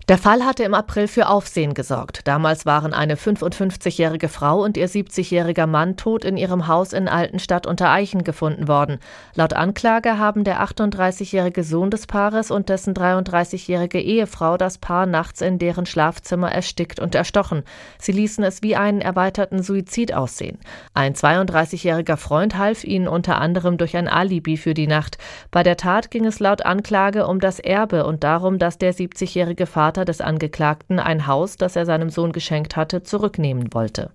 Der Fall hatte im April für Aufsehen gesorgt. Damals waren eine 55-jährige Frau und ihr 70-jähriger Mann tot in ihrem Haus in Altenstadt unter Eichen gefunden worden. Laut Anklage haben der 38-jährige Sohn des Paares und dessen 33-jährige Ehefrau das Paar nachts in deren Schlafzimmer erstickt und erstochen. Sie ließen es wie einen erweiterten Suizid aussehen. Ein 32-jähriger Freund half ihnen unter anderem durch ein Alibi für die Nacht. Bei der Tat ging es laut Anklage um das Erbe und darum, dass der 70-jährige Vater des Angeklagten ein Haus, das er seinem Sohn geschenkt hatte, zurücknehmen wollte.